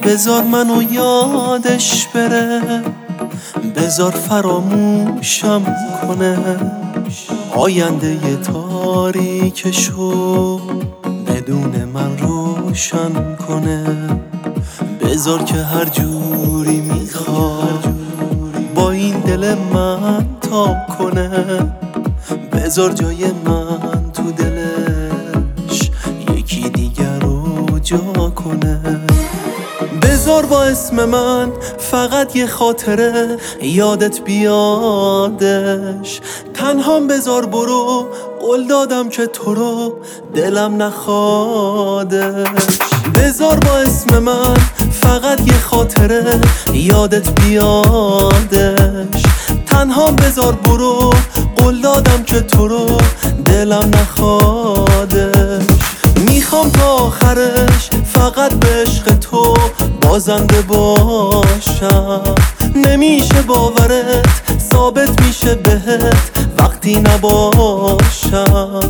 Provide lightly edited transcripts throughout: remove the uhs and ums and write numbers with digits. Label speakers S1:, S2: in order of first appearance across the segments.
S1: بذار منو یادش بره، بذار فراموشم کنه، آینده ی تاریکشو بدون من روشن کنه. بذار که هر جوری میخواد با این دل من تاب کنه، بذار جای من تو دلش یکی دیگر رو جا کنه. بذار با اسم من فقط یه خاطره یادت بیادش، تنهام بذار برو، قول دادم که تو رو دلم نخوادش. بذار با اسم من فقط یه خاطره یادت بیادش، تنهام بذار برو، قول دادم که تو رو دلم نخوادش. میخوام تا آخرش فقط به عشق تو بازنده باشم، نمیشه باورت، ثابت میشه بهت وقتی نباشم.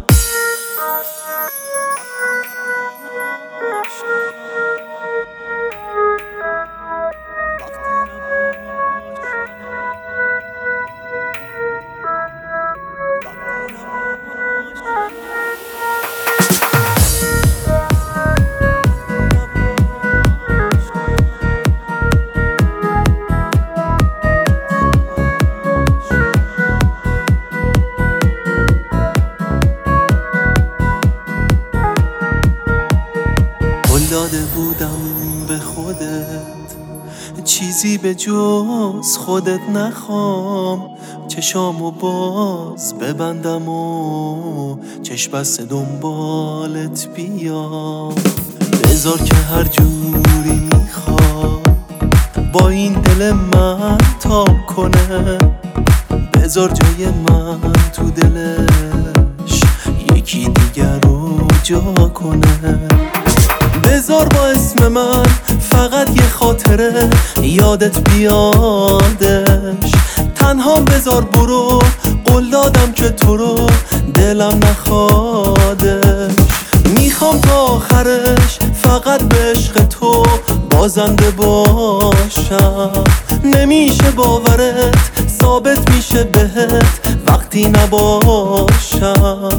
S1: قول داده بودم به خودت چیزی به جز خودت نخوام، چشامو باز ببندم و چشم بسته دنبالت بیام. بذار که هر جوری میخواد با این دل من تاب کنه، بذار جای من تو دلش یکی دیگر رو جا کنه. بذار با اسم من فقط یه خاطره یادت بیادش، تنهام بذار برو، قول دادم که تو رو دلم نخوادش. میخوام تا آخرش فقط به عشق تو بازنده باشم، نمیشه باورت، ثابت میشه بهت وقتی نباشم.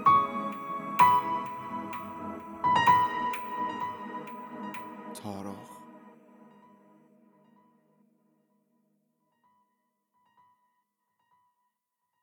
S2: تارا